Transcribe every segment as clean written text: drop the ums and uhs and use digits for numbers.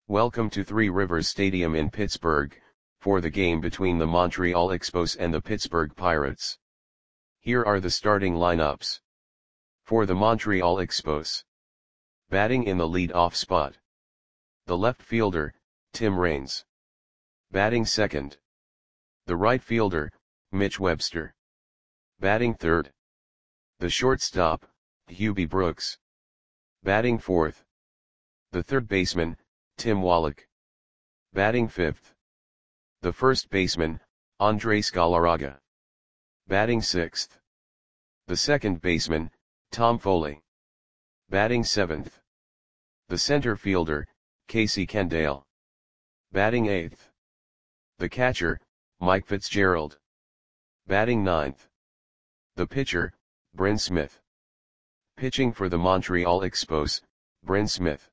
Welcome to Three Rivers Stadium in Pittsburgh, for the game between the Montreal Expos and the Pittsburgh Pirates. Here are the starting lineups. For the Montreal Expos. Batting in the lead-off spot. The left fielder, Tim Raines. Batting second. The right fielder, Mitch Webster. Batting third. The shortstop, Hubie Brooks. Batting fourth. The third baseman, Tim Wallach. Batting fifth. The first baseman, Andres Galarraga. Batting sixth. The second baseman, Tom Foley. Batting seventh. The center fielder, Casey Kendall. Batting eighth. The catcher, Mike Fitzgerald. Batting ninth. The pitcher, Bryn Smith. Pitching for the Montreal Expos, Bryn Smith.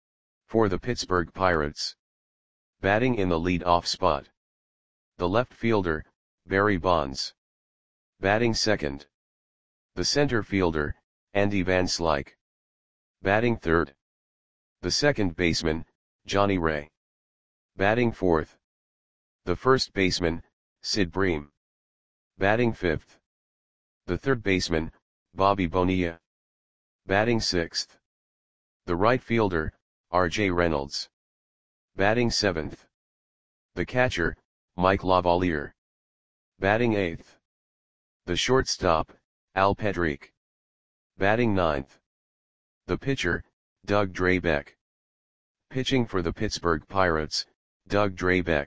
For the Pittsburgh Pirates. Batting in the lead-off spot. The left fielder, Barry Bonds. Batting second. The center fielder, Andy Van Slyke. Batting third. The second baseman, Johnny Ray. Batting fourth. The first baseman, Sid Bream. Batting fifth. The third baseman, Bobby Bonilla. Batting sixth. The right fielder, R.J. Reynolds. Batting seventh. The catcher, Mike Lavalier. Batting eighth. The shortstop, Al Pedrique. Batting ninth. The pitcher, Doug Drabek. Pitching for the Pittsburgh Pirates, Doug Drabek.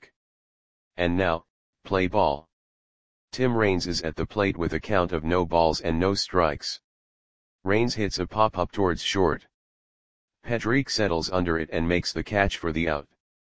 And now, play ball. Tim Raines is at the plate with a count of no balls and no strikes. Raines hits a pop-up towards short. Pedrique settles under it and makes the catch for the out.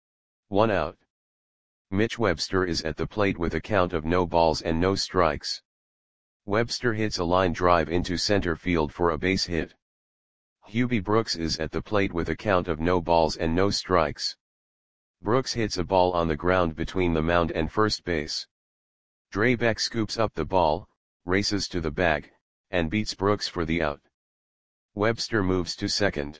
1 out. Mitch Webster is at the plate with a count of no balls and no strikes. Webster hits a line drive into center field for a base hit. Hubie Brooks is at the plate with a count of no balls and no strikes. Brooks hits a ball on the ground between the mound and first base. Drabek scoops up the ball, races to the bag, and beats Brooks for the out. Webster moves to second.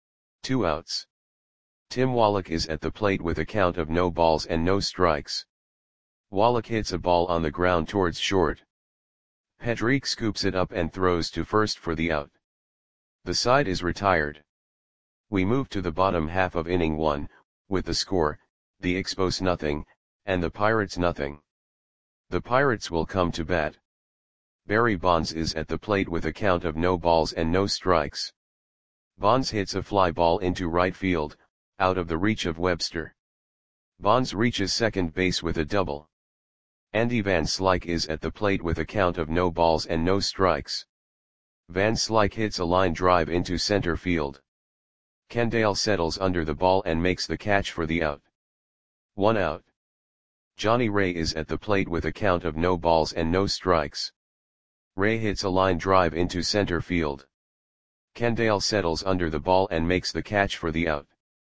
2 outs. Tim Wallach is at the plate with a count of no balls and no strikes. Wallach hits a ball on the ground towards short. Pedrique scoops it up and throws to first for the out. The side is retired. We move to the bottom half of inning 1, with the score, the Expos nothing, and the Pirates nothing. The Pirates will come to bat. Barry Bonds is at the plate with a count of no balls and no strikes. Bonds hits a fly ball into right field, out of the reach of Webster. Bonds reaches second base with a double. Andy Van Slyke is at the plate with a count of no balls and no strikes. Van Slyke hits a line drive into center field. Kendall settles under the ball and makes the catch for the out. 1 out. Johnny Ray is at the plate with a count of no balls and no strikes. Ray hits a line drive into center field. Kendall settles under the ball and makes the catch for the out.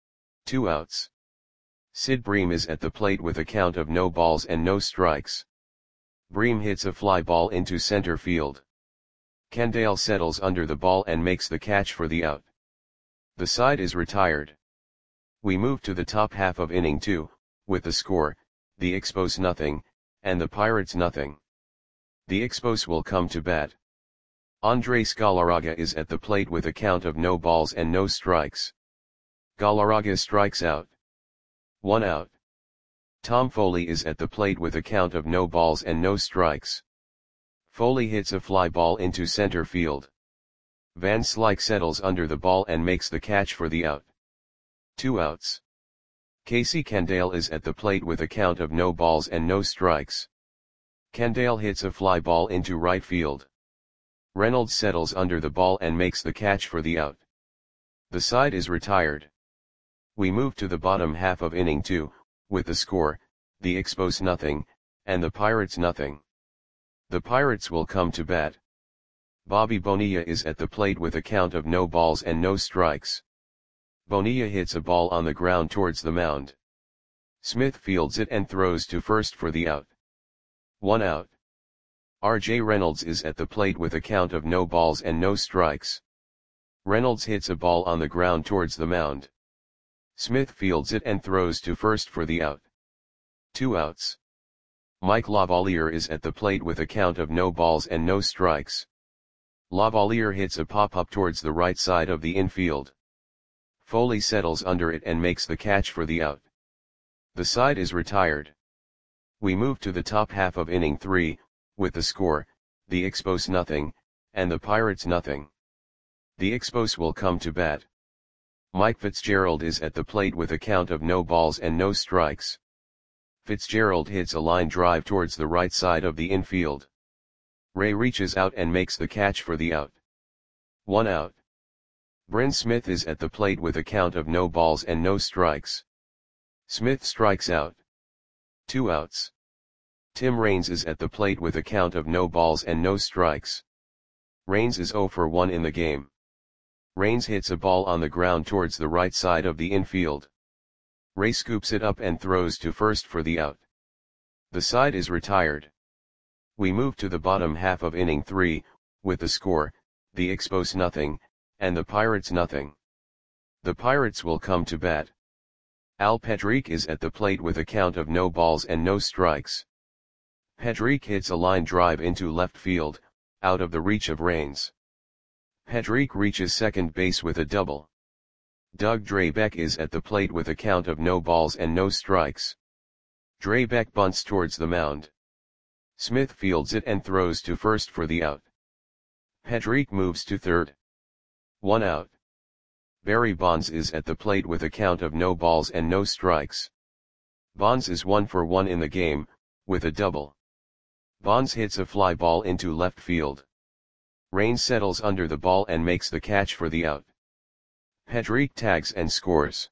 2 outs. Sid Bream is at the plate with a count of no balls and no strikes. Bream hits a fly ball into center field. Kendall settles under the ball and makes the catch for the out. The side is retired. We move to the top half of inning 2, with the score, the Expos nothing, and the Pirates nothing. The Expos will come to bat. Andres Galarraga is at the plate with a count of no balls and no strikes. Galarraga strikes out. 1 out. Tom Foley is at the plate with a count of no balls and no strikes. Foley hits a fly ball into center field. Van Slyke settles under the ball and makes the catch for the out. 2 outs. Casey Kendall is at the plate with a count of no balls and no strikes. Kendall hits a fly ball into right field. Reynolds settles under the ball and makes the catch for the out. The side is retired. We move to the bottom half of inning 2, with the score, the Expos nothing, and the Pirates nothing. The Pirates will come to bat. Bobby Bonilla is at the plate with a count of no balls and no strikes. Bonilla hits a ball on the ground towards the mound. Smith fields it and throws to first for the out. 1 out. R.J. Reynolds is at the plate with a count of no balls and no strikes. Reynolds hits a ball on the ground towards the mound. Smith fields it and throws to first for the out. 2 outs. Mike Lavalier is at the plate with a count of no balls and no strikes. Lavalier hits a pop-up towards the right side of the infield. Foley settles under it and makes the catch for the out. The side is retired. We move to the top half of inning 3, with the score, the Expos nothing, and the Pirates nothing. The Expos will come to bat. Mike Fitzgerald is at the plate with a count of no balls and no strikes. Fitzgerald hits a line drive towards the right side of the infield. Ray reaches out and makes the catch for the out. 1 out. Bryn Smith is at the plate with a count of no balls and no strikes. Smith strikes out. 2 outs. Tim Raines is at the plate with a count of no balls and no strikes. Raines is 0 for 1 in the game. Raines hits a ball on the ground towards the right side of the infield. Ray scoops it up and throws to first for the out. The side is retired. We move to the bottom half of inning 3, with the score, the Expos nothing, and the Pirates nothing. The Pirates will come to bat. Al Pedrique is at the plate with a count of no balls and no strikes. Pedrique hits a line drive into left field, out of the reach of Raines. Pedrique reaches second base with a double. Doug Drabek is at the plate with a count of no balls and no strikes. Drabek bunts towards the mound. Smith fields it and throws to first for the out. Pedrique moves to third. 1 out. Barry Bonds is at the plate with a count of no balls and no strikes. Bonds is 1 for 1 in the game, with a double. Bonds hits a fly ball into left field. Raines settles under the ball and makes the catch for the out. Pedrique tags and scores.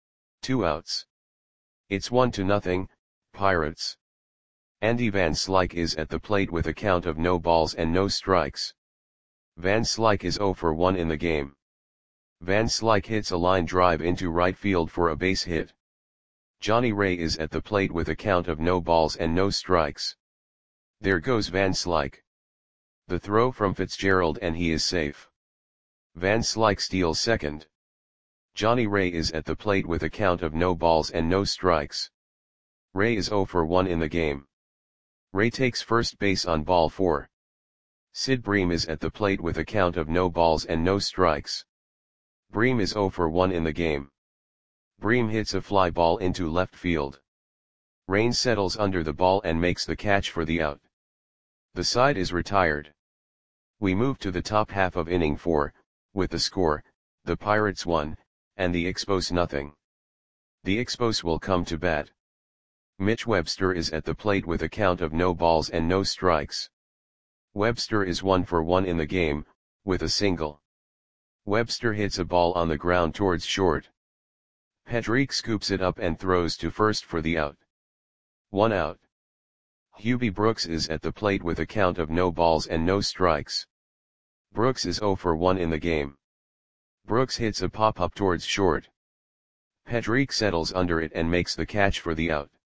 2 outs. It's 1-0, Pirates. Andy Van Slyke is at the plate with a count of no balls and no strikes. Van Slyke is 0 for 1 in the game. Van Slyke hits a line drive into right field for a base hit. Johnny Ray is at the plate with a count of no balls and no strikes. There goes Van Slyke. The throw from Fitzgerald and he is safe. Van Slyke steals second. Johnny Ray is at the plate with a count of no balls and no strikes. Ray is 0 for 1 in the game. Ray takes first base on ball 4. Sid Bream is at the plate with a count of no balls and no strikes. Bream is 0 for 1 in the game. Bream hits a fly ball into left field. Raines settles under the ball and makes the catch for the out. The side is retired. We move to the top half of inning 4, with the score, the Pirates 1, and the Expos nothing. The Expos will come to bat. Mitch Webster is at the plate with a count of no balls and no strikes. Webster is 1 for 1 in the game, with a single. Webster hits a ball on the ground towards short. Pedrique scoops it up and throws to first for the out. 1 out. Hubie Brooks is at the plate with a count of no balls and no strikes. Brooks is 0 for 1 in the game. Brooks hits a pop-up towards short. Pedrique settles under it and makes the catch for the out.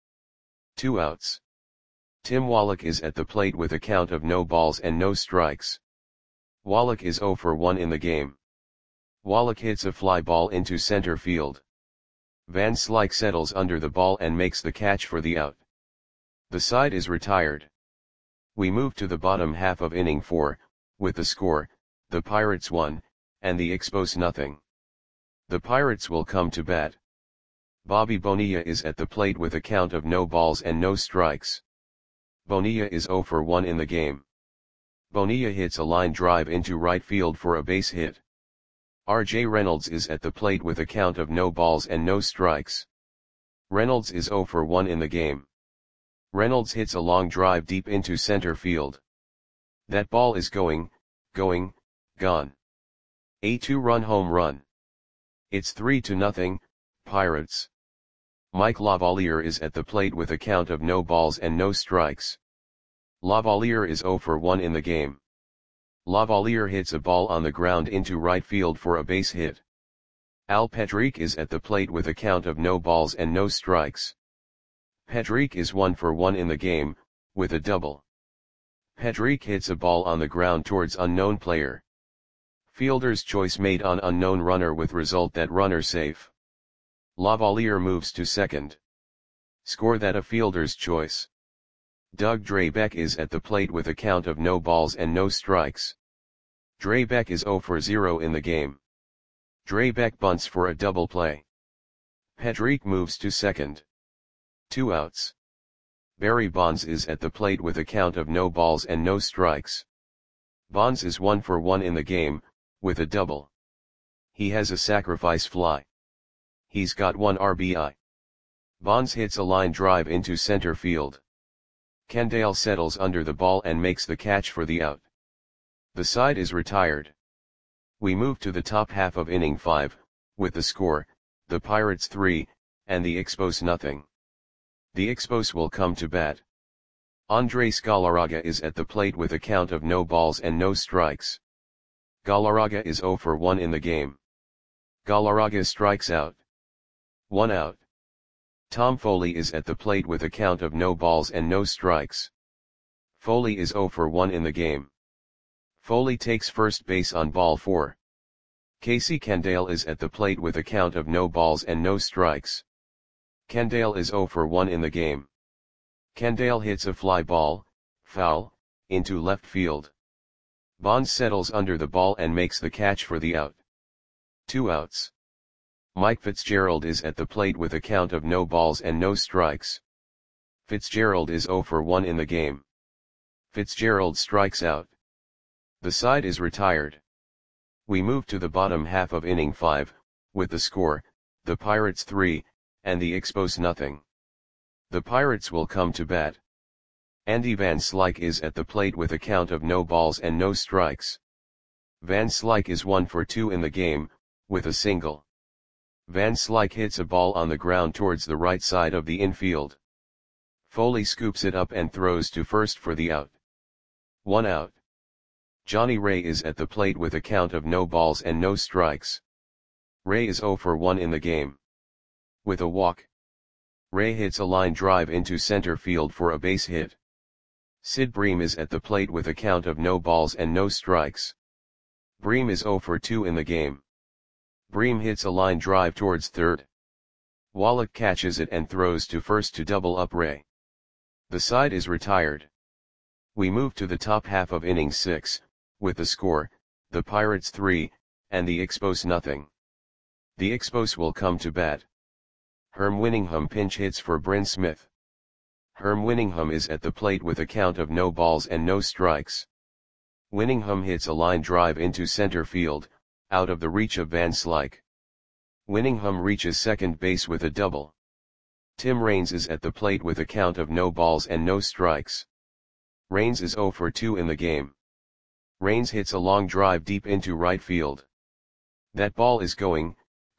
2 outs. Tim Wallach is at the plate with a count of no balls and no strikes. Wallach is 0 for 1 in the game. Wallach hits a fly ball into center field. Van Slyke settles under the ball and makes the catch for the out. The side is retired. We move to the bottom half of inning 4, with the score, the Pirates 1, and the Expos nothing. The Pirates will come to bat. Bobby Bonilla is at the plate with a count of no balls and no strikes. Bonilla is 0 for 1 in the game. Bonilla hits a line drive into right field for a base hit. R.J. Reynolds is at the plate with a count of no balls and no strikes. Reynolds is 0 for 1 in the game. Reynolds hits a long drive deep into center field. That ball is gone. A 2-run home run. It's 3-0, Pirates. Mike Lavalier is at the plate with a count of no balls and no strikes. Lavalier is 0 for 1 in the game. Lavalier hits a ball on the ground into right field for a base hit. Al Pedrique is at the plate with a count of no balls and no strikes. Pedrique is 1 for 1 in the game, with a double. Pedrique hits a ball on the ground towards unknown player. Fielder's choice made on unknown runner with result that runner safe. Lavalier moves to second. Score that a fielder's choice. Doug Drabek is at the plate with a count of no balls and no strikes. Drabek is 0 for 0 in the game. Drabek bunts for a double play. Pedrique moves to second. 2 outs. Barry Bonds is at the plate with a count of no balls and no strikes. Bonds is 1 for 1 in the game, with a double. He has a sacrifice fly. He's got 1 RBI. Bonds hits a line drive into center field. Kendall settles under the ball and makes the catch for the out. The side is retired. We move to the top half of inning 5, with the score, the Pirates 3, and the Expos nothing. The Expos will come to bat. Andres Galarraga is at the plate with a count of no balls and no strikes. Galarraga is 0 for 1 in the game. Galarraga strikes out. 1 out. Tom Foley is at the plate with a count of no balls and no strikes. Foley is 0 for 1 in the game. Foley takes first base on ball 4. Casey Kendall is at the plate with a count of no balls and no strikes. Kendall is 0 for 1 in the game. Kendall hits a fly ball, foul, into left field. Bonds settles under the ball and makes the catch for the out. 2 outs. Mike Fitzgerald is at the plate with a count of no balls and no strikes. Fitzgerald is 0 for 1 in the game. Fitzgerald strikes out. The side is retired. We move to the bottom half of inning 5, with the score, the Pirates 3, and the Expos nothing. The Pirates will come to bat. Andy Van Slyke is at the plate with a count of no balls and no strikes. Van Slyke is 1 for 2 in the game, with a single. Van Slyke hits a ball on the ground towards the right side of the infield. Foley scoops it up and throws to first for the out. 1 out. Johnny Ray is at the plate with a count of no balls and no strikes. Ray is 0 for 1 in the game. With a walk, Ray hits a line drive into center field for a base hit. Sid Bream is at the plate with a count of no balls and no strikes. Bream is 0 for 2 in the game. Bream hits a line drive towards third. Wallach catches it and throws to first to double up Ray. The side is retired. We move to the top half of inning 6, with the score, the Pirates 3, and the Expos nothing. The Expos will come to bat. Herm Winningham pinch hits for Bryn Smith. Herm Winningham is at the plate with a count of no balls and no strikes. Winningham hits a line drive into center field, out of the reach of Van Slyke. Winningham reaches second base with a double. Tim Raines is at the plate with a count of no balls and no strikes. Raines is 0 for 2 in the game. Raines hits a long drive deep into right field. That ball is gone.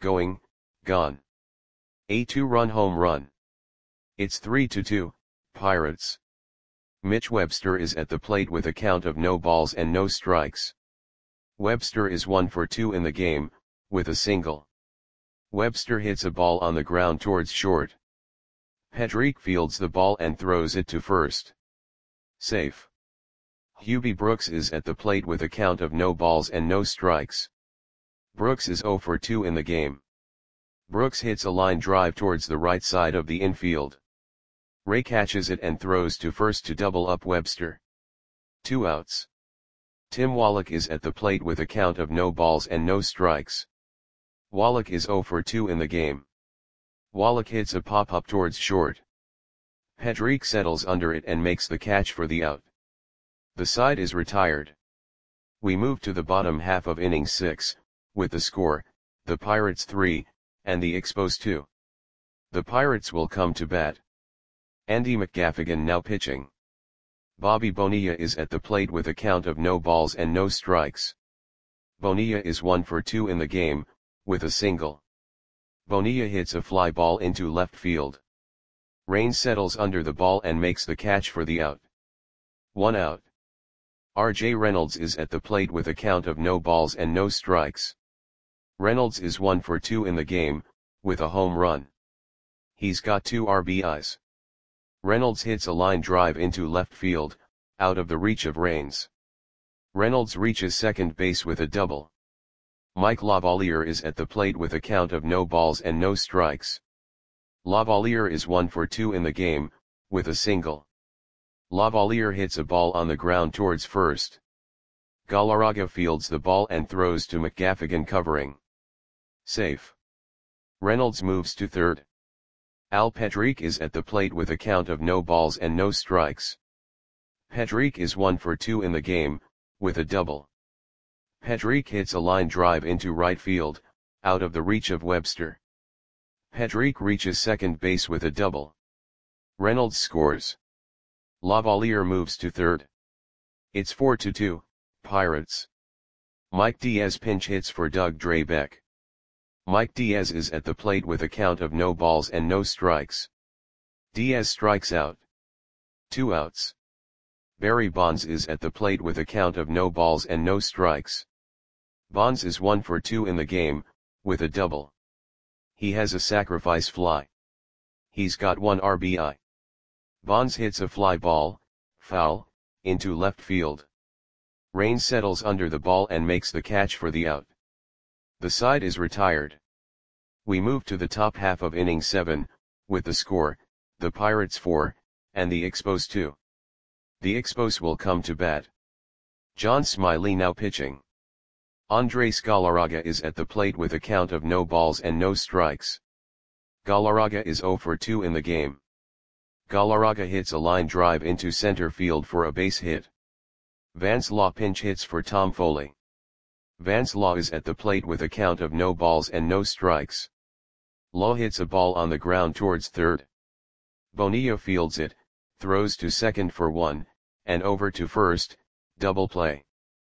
A 2-run home run. It's 3-2, Pirates. Mitch Webster is at the plate with a count of no balls and no strikes. Webster is 1 for 2 in the game, with a single. Webster hits a ball on the ground towards short. Pedrique fields the ball and throws it to first. Safe. Hubie Brooks is at the plate with a count of no balls and no strikes. Brooks is 0 for 2 in the game. Brooks hits a line drive towards the right side of the infield. Ray catches it and throws to first to double up Webster. 2 outs. Tim Wallach is at the plate with a count of no balls and no strikes. Wallach is 0 for 2 in the game. Wallach hits a pop-up towards short. Pedrique settles under it and makes the catch for the out. The side is retired. We move to the bottom half of inning 6, with the score, the Pirates 3, and the Expos 2. The Pirates will come to bat. Andy McGaffigan now pitching. Bobby Bonilla is at the plate with a count of no balls and no strikes. Bonilla is 1 for 2 in the game, with a single. Bonilla hits a fly ball into left field. Raines settles under the ball and makes the catch for the out. 1 out. R.J. Reynolds is at the plate with a count of no balls and no strikes. Reynolds is 1 for 2 in the game, with a home run. He's got 2 RBIs. Reynolds hits a line drive into left field, out of the reach of Raines. Reynolds reaches second base with a double. Mike Lavalier is at the plate with a count of no balls and no strikes. Lavalier is 1 for 2 in the game, with a single. Lavalier hits a ball on the ground towards first. Galarraga fields the ball and throws to McGaffigan covering. Safe. Reynolds moves to third. Al Pedrique is at the plate with a count of no balls and no strikes. Pedrique is 1 for 2 in the game, with a double. Pedrique hits a line drive into right field, out of the reach of Webster. Pedrique reaches second base with a double. Reynolds scores. Lavalier moves to third. It's 4-2, Pirates. Mike Diaz pinch hits for Doug Drabek. Mike Diaz is at the plate with a count of no balls and no strikes. Diaz strikes out. 2 outs. Barry Bonds is at the plate with a count of no balls and no strikes. Bonds is 1 for 2 in the game, with a double. He has a sacrifice fly. He's got 1 RBI. Bonds hits a fly ball, foul, into left field. Rain settles under the ball and makes the catch for the out. The side is retired. We move to the top half of inning 7, with the score, the Pirates 4, and the Expos 2. The Expos will come to bat. John Smiley now pitching. Andres Galarraga is at the plate with a count of no balls and no strikes. Galarraga is 0 for 2 in the game. Galarraga hits a line drive into center field for a base hit. Vance Law pinch hits for Tom Foley. Vance Law is at the plate with a count of no balls and no strikes. Law hits a ball on the ground towards third. Bonilla fields it, throws to second for 1, and over to first, double play.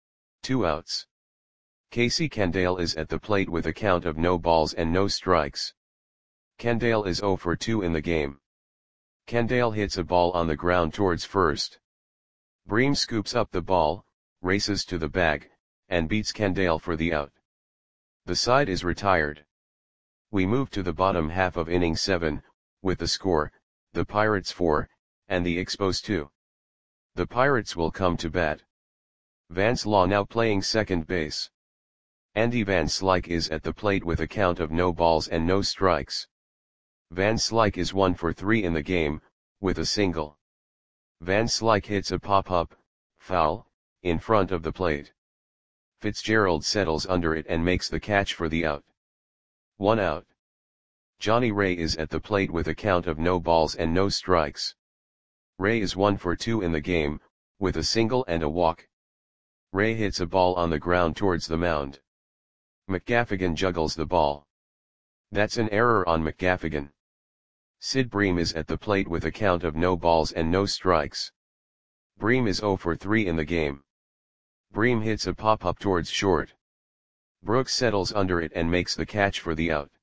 2 outs. Casey Candale is at the plate with a count of no balls and no strikes. Candale is 0 for 2 in the game. Candale hits a ball on the ground towards first. Bream scoops up the ball, races to the bag, and beats Candale for the out. The side is retired. We move to the bottom half of inning 7, with the score, the Pirates 4, and the Expos 2. The Pirates will come to bat. Vance Law now playing second base. Andy Van Slyke is at the plate with a count of no balls and no strikes. Van Slyke is 1 for 3 in the game, with a single. Van Slyke hits a pop-up, foul, in front of the plate. Fitzgerald settles under it and makes the catch for the out. 1 out. Johnny Ray is at the plate with a count of no balls and no strikes. Ray is 1 for 2 in the game, with a single and a walk. Ray hits a ball on the ground towards the mound. McGaffigan juggles the ball. That's an error on McGaffigan. Sid Bream is at the plate with a count of no balls and no strikes. Bream is 0 for 3 in the game. Bream hits a pop-up towards short. Brooks settles under it and makes the catch for the out.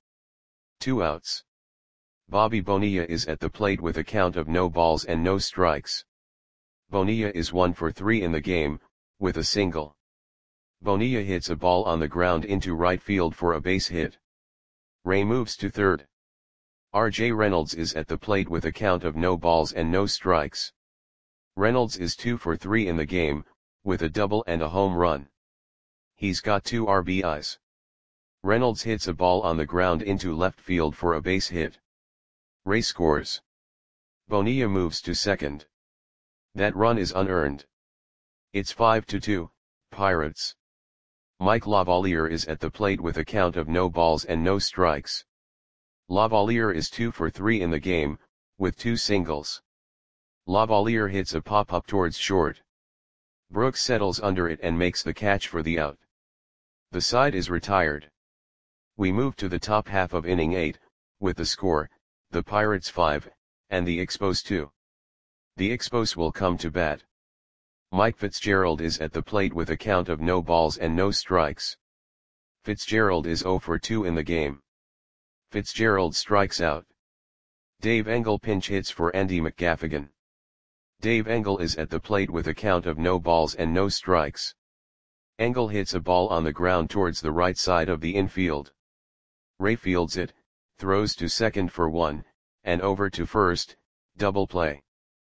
2 outs. Bobby Bonilla is at the plate with a count of no balls and no strikes. Bonilla is 1 for 3 in the game, with a single. Bonilla hits a ball on the ground into right field for a base hit. Ray moves to third. R.J. Reynolds is at the plate with a count of no balls and no strikes. Reynolds is 2 for 3 in the game, with a double and a home run. He's got 2 RBIs. Reynolds hits a ball on the ground into left field for a base hit. Ray scores. Bonilla moves to second. That run is unearned. It's 5-2, Pirates. Mike Lavalier is at the plate with a count of no balls and no strikes. Lavalier is 2 for 3 in the game, with 2 singles. Lavalier hits a pop-up towards short. Brooks settles under it and makes the catch for the out. The side is retired. We move to the top half of inning 8, with the score, the Pirates 5, and the Expos 2. The Expos will come to bat. Mike Fitzgerald is at the plate with a count of no balls and no strikes. Fitzgerald is 0 for 2 in the game. Fitzgerald strikes out. Dave Engel pinch hits for Andy McGaffigan. Dave Engel is at the plate with a count of no balls and no strikes. Engel hits a ball on the ground towards the right side of the infield. Ray fields it, throws to second for 1, and over to first, double play.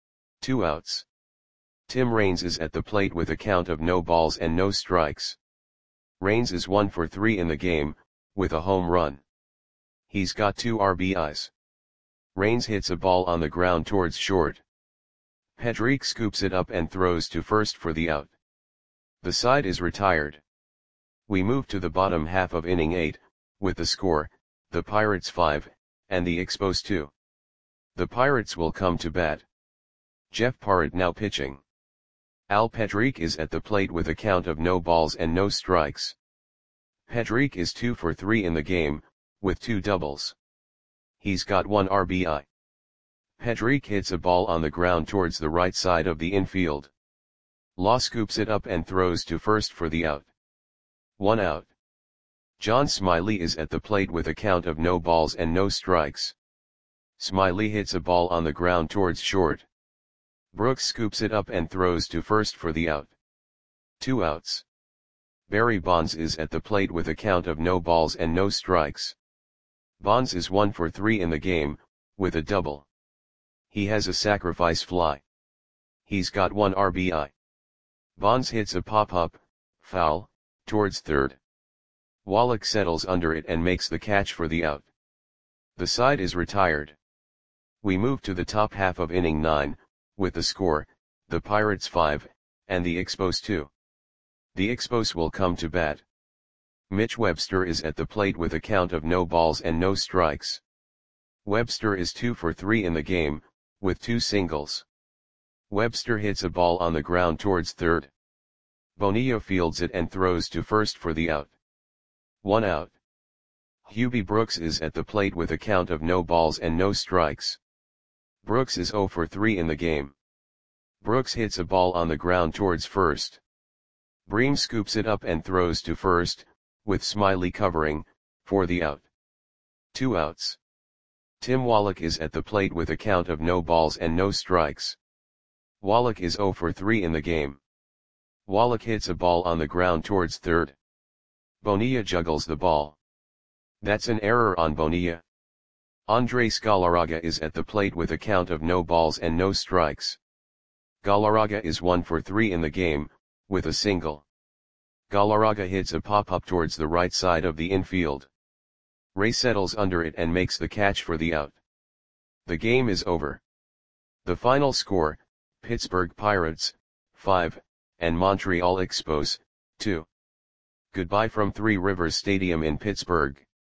2 outs. Tim Raines is at the plate with a count of no balls and no strikes. Raines is 1 for 3 in the game, with a home run. He's got 2 RBIs. Raines hits a ball on the ground towards short. Pedrique scoops it up and throws to first for the out. The side is retired. We move to the bottom half of inning 8, with the score, the Pirates 5, and the Expos 2. The Pirates will come to bat. Jeff Parrott now pitching. Al Pedrique is at the plate with a count of no balls and no strikes. Pedrique is 2 for 3 in the game, with 2 doubles. He's got 1 RBI. Pedrique hits a ball on the ground towards the right side of the infield. Law scoops it up and throws to first for the out. 1 out. John Smiley is at the plate with a count of no balls and no strikes. Smiley hits a ball on the ground towards short. Brooks scoops it up and throws to first for the out. 2 outs. Barry Bonds is at the plate with a count of no balls and no strikes. Bonds is 1 for 3 in the game, with a double. He has a sacrifice fly. He's got 1 RBI. Bonds hits a pop-up, foul, towards third. Wallach settles under it and makes the catch for the out. The side is retired. We move to the top half of inning 9, with the score, the Pirates 5, and the Expos 2. The Expos will come to bat. Mitch Webster is at the plate with a count of no balls and no strikes. Webster is 2 for 3 in the game, with 2 singles. Webster hits a ball on the ground towards third. Bonilla fields it and throws to first for the out. 1 out. Hubie Brooks is at the plate with a count of no balls and no strikes. Brooks is 0 for 3 in the game. Brooks hits a ball on the ground towards first. Bream scoops it up and throws to first, with Smiley covering, for the out. 2 outs. Tim Wallach is at the plate with a count of no balls and no strikes. Wallach is 0 for 3 in the game. Wallach hits a ball on the ground towards third. Bonilla juggles the ball. That's an error on Bonilla. Andres Galarraga is at the plate with a count of no balls and no strikes. Galarraga is 1 for 3 in the game, with a single. Galarraga hits a pop-up towards the right side of the infield. Ray settles under it and makes the catch for the out. The game is over. The final score, Pittsburgh Pirates, 5, and Montreal Expos, 2. Goodbye from Three Rivers Stadium in Pittsburgh.